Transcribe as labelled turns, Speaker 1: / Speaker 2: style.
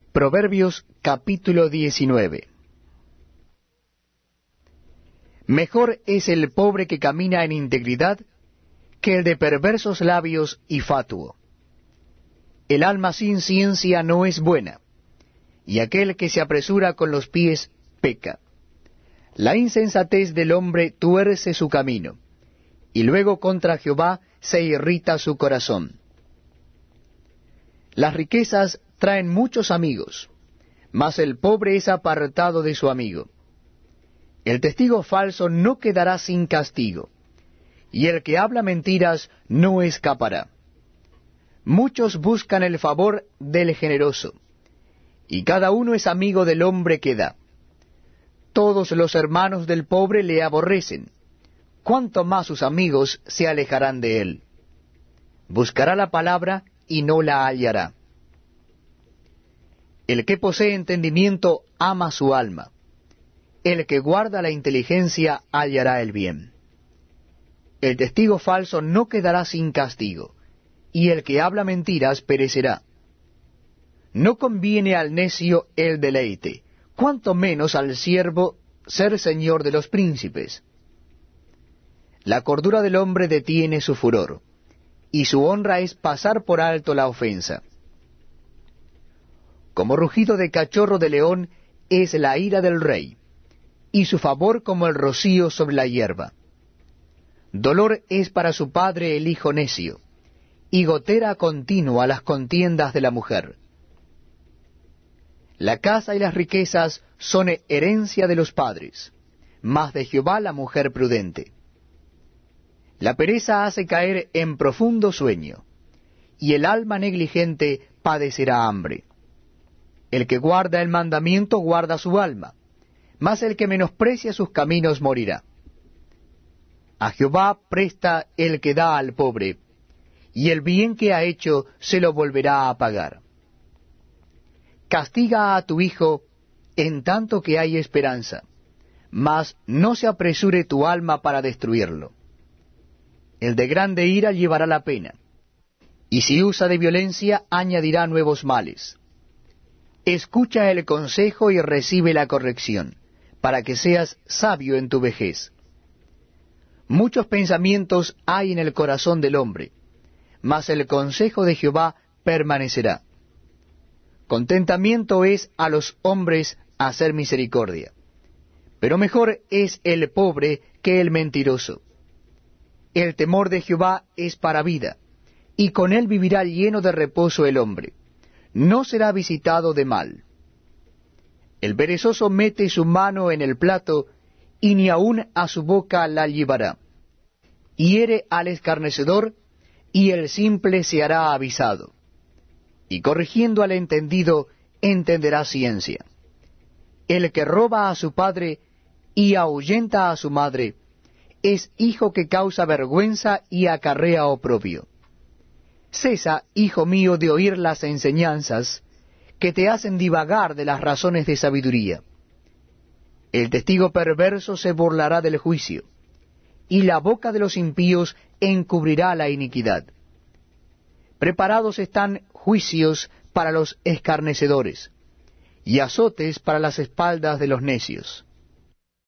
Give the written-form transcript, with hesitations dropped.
Speaker 1: Proverbios capítulo 19. Mejor es el pobre que camina en integridad que el de perversos labios y fatuo. El alma sin ciencia no es buena, y aquel que se apresura con los pies peca. La insensatez del hombre tuerce su camino, y luego contra Jehová se irrita su corazón. Las riquezas traen muchos amigos, mas el pobre es apartado de su amigo. El testigo falso no quedará sin castigo, y el que habla mentiras no escapará. Muchos buscan el favor del generoso, y cada uno es amigo del hombre que da. Todos los hermanos del pobre le aborrecen, cuanto más sus amigos se alejarán de él. Buscará la palabra y no la hallará. El que posee entendimiento ama su alma. El que guarda la inteligencia hallará el bien. El testigo falso no quedará sin castigo, y el que habla mentiras perecerá. No conviene al necio el deleite, cuanto menos al siervo ser señor de los príncipes. La cordura del hombre detiene su furor, y su honra es pasar por alto la ofensa. Como rugido de cachorro de león es la ira del rey, y su favor como el rocío sobre la hierba. Dolor es para su padre el hijo necio, y gotera continua las contiendas de la mujer. La casa y las riquezas son herencia de los padres, mas de Jehová la mujer prudente. La pereza hace caer en profundo sueño, y el alma negligente padecerá hambre. El que guarda el mandamiento guarda su alma, mas el que menosprecia sus caminos morirá. A Jehová presta el que da al pobre, y el bien que ha hecho se lo volverá a pagar. Castiga a tu hijo en tanto que hay esperanza, mas no se apresure tu alma para destruirlo. El de grande ira llevará la pena, y si usa de violencia añadirá nuevos males. Escucha el consejo y recibe la corrección, para que seas sabio en tu vejez. Muchos pensamientos hay en el corazón del hombre, mas el consejo de Jehová permanecerá. Contentamiento es a los hombres hacer misericordia, pero mejor es el pobre que el mentiroso. El temor de Jehová es para vida, y con él vivirá lleno de reposo el hombre. No será visitado de mal. El perezoso mete su mano en el plato, y ni aun a su boca la llevará. Hiere al escarnecedor, y el simple se hará avisado. Y corrigiendo al entendido, entenderá ciencia. El que roba a su padre y ahuyenta a su madre, es hijo que causa vergüenza y acarrea oprobio. Cesa, hijo mío, de oír las enseñanzas que te hacen divagar de las razones de sabiduría. El testigo perverso se burlará del juicio, y la boca de los impíos encubrirá la iniquidad. Preparados están juicios para los escarnecedores, y azotes para las espaldas de los necios.